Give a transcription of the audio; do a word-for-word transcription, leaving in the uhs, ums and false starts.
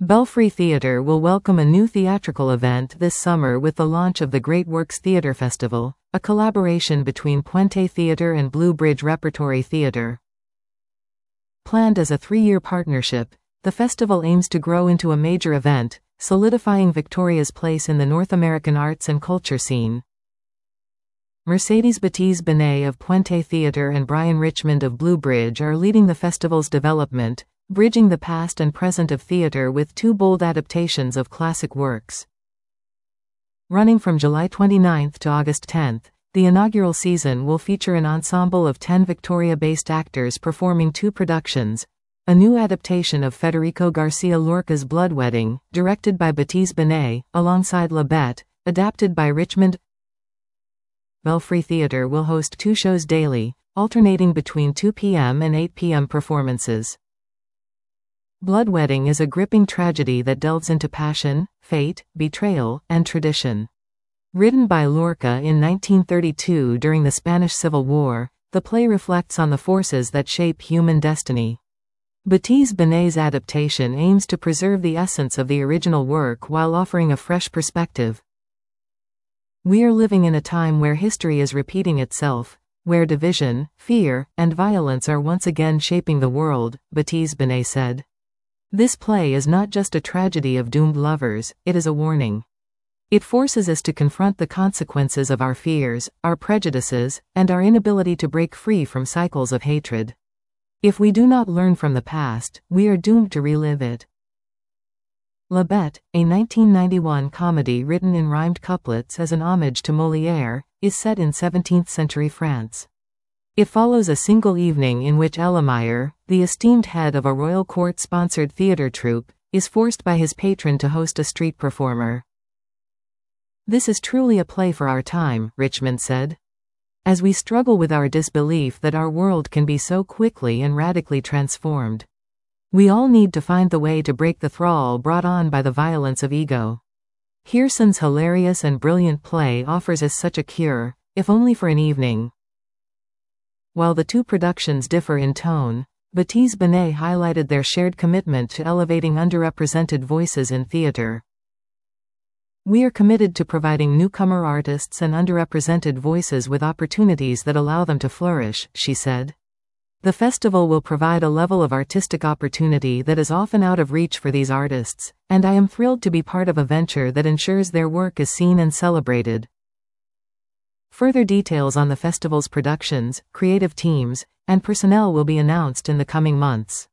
Belfry Theatre will welcome a new theatrical event this summer with the launch of the Great Works Theatre Festival, a collaboration between Puente Theatre and Blue Bridge Repertory Theatre. Planned as a three-year partnership, the festival aims to grow into a major event, solidifying Victoria's place in the North American arts and culture scene. Mercedes Batiz-Benet of Puente Theatre and Brian Richmond of Blue Bridge are leading the festival's development, bridging the past and present of theatre with two bold adaptations of classic works. Running from July twenty-ninth to August tenth, the inaugural season will feature an ensemble of ten Victoria-based actors performing two productions: a new adaptation of Federico Garcia Lorca's Blood Wedding, directed by Batiz-Benet, alongside La Bête, adapted by Richmond. Belfry Theatre will host two shows daily, alternating between two p m and eight p m performances. Blood Wedding is a gripping tragedy that delves into passion, fate, betrayal, and tradition. Written by Lorca in nineteen thirty-two during the Spanish Civil War, the play reflects on the forces that shape human destiny. Batiz-Benet's adaptation aims to preserve the essence of the original work while offering a fresh perspective. We are living in a time where history is repeating itself, where division, fear, and violence are once again shaping the world, Batiz-Benet said. This play is not just a tragedy of doomed lovers, it is a warning. It forces us to confront the consequences of our fears, our prejudices, and our inability to break free from cycles of hatred. If we do not learn from the past, we are doomed to relive it. La Bête, a nineteen ninety-one comedy written in rhymed couplets as an homage to Molière, is set in seventeenth century France. It follows a single evening in which Elameyer, the esteemed head of a royal court-sponsored theatre troupe, is forced by his patron to host a street performer. "This is truly a play for our time," Richmond said. "As we struggle with our disbelief that our world can be so quickly and radically transformed. We all need to find the way to break the thrall brought on by the violence of ego. Hearson's hilarious and brilliant play offers us such a cure, if only for an evening." While the two productions differ in tone, Batiz-Benet highlighted their shared commitment to elevating underrepresented voices in theatre. "We are committed to providing newcomer artists and underrepresented voices with opportunities that allow them to flourish," she said. "The festival will provide a level of artistic opportunity that is often out of reach for these artists, and I am thrilled to be part of a venture that ensures their work is seen and celebrated." Further details on the festival's productions, creative teams, and personnel will be announced in the coming months.